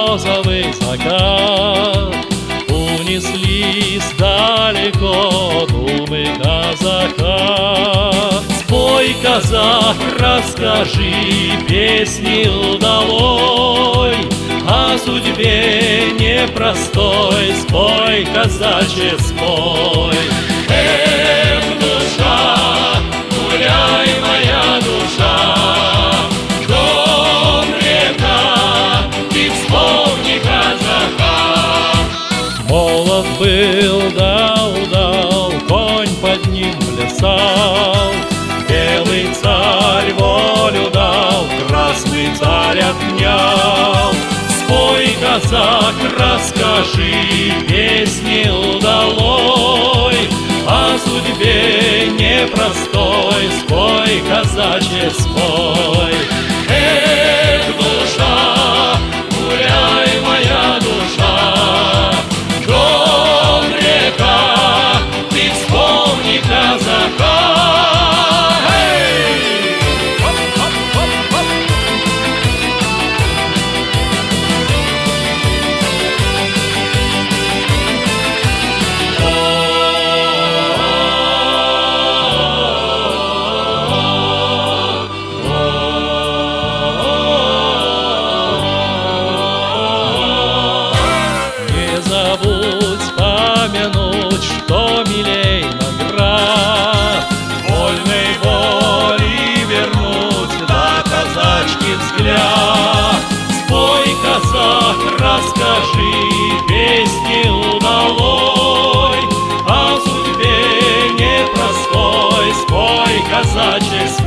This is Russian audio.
розовый закат унеслись далеко думы казака. Спой, казак, расскажи песни удалой о судьбе непростой. Спой, казаче, спой. Эх, душа, гуляй, моя душа, дом, река, ты вспомни казака. Молод был, да удал, конь под ним плясал. Белый царь волю дал, красный царь отнял. Спой, казак, расскажи песни удалой о судьбе непростой. Спой, казаче, спой. Эх, душа, гуляй, моя душа, дом, река, ты вспомни казака. Забудь помянуть, что милей наград, вольной воли вернуть, да казачки взгляд. Спой, казак, расскажи песни удалой о судьбе непростой. Спой, казаче,